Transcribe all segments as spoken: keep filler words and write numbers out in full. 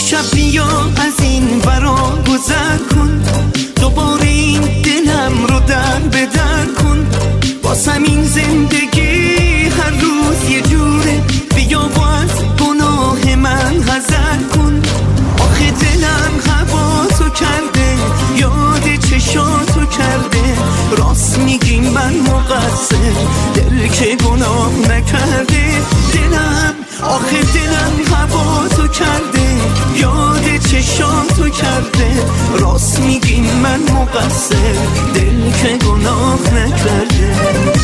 شب بیا از این ورا گذر کن، دوباره این دلم رو در به در کن. واسم این زندگی هر روز یه جوره، بیا با از گناه من حذر کن. آخه دلم هواتو کرده، یاد چشاتو کرده. راست میگی من مقصر، دل که گناه نکرده. دلم آخه دلم هواتو کرده، یاد چشاتو کرده. راست میگی من مقصر، دل که گناه نکرده.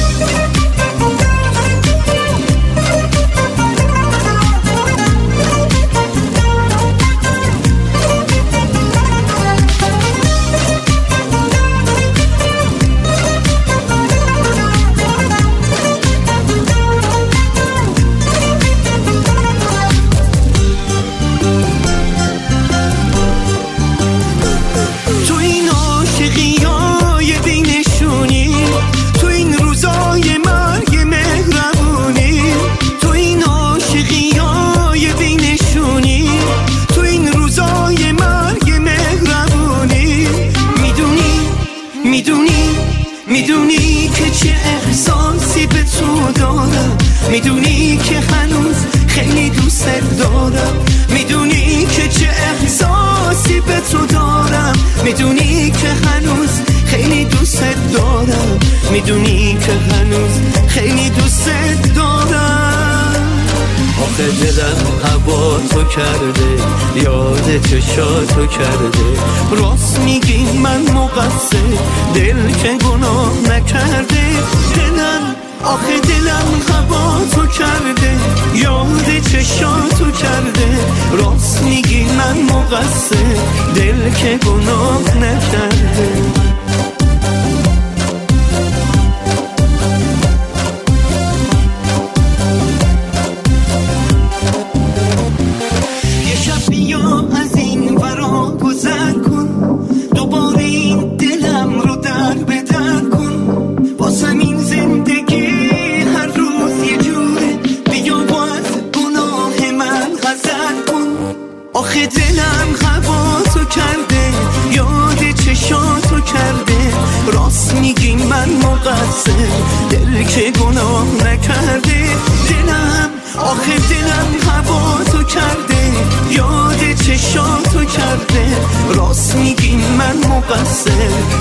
میدونی که چه احساسی به تو دارم، میدونی که هنوز خیلی دوست دارم. میدونی که چه احساسی به تو دارم، میدونی که هنوز خیلی دوست دارم. میدونی که هنوز خیلی دوست دارم. آخه دلم هوا تو کرده، یاد چشاتو کرده. راست میگی من مقصر، دل که گناه نکرده. دلم آخه دلم هوا تو کرده، یاد چشاتو کرده. راست میگی من مقصر، دل که گناه نکرده. از این ورا گذر کن، دوباره این دلم رو در به در کن. واسم این زندگی هر روز یه جوره، بیا با از گناه من حذر کن. آخه دلم هواتو کرده، یاد چشاتو کرده. راست میگی من مقصر، دل که گناه نکرده. دلم آخه دلم هواتو کرده، یاد چشاتو کرده. راست میگی من مقصر،